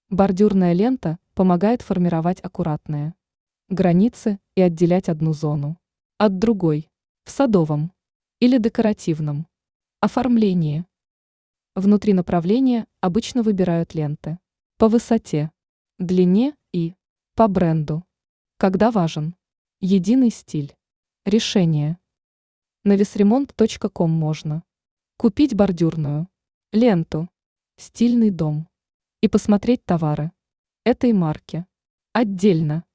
Бордюрная лента помогает формировать аккуратные границы и отделять одну зону от другой в садовом или декоративном оформлении. Внутри направления обычно выбирают ленты по высоте, длине и по бренду, когда важен единый стиль. Решение. На весремонт.ком можно купить бордюрную ленту «Стильный дом» и посмотреть товары этой марки отдельно.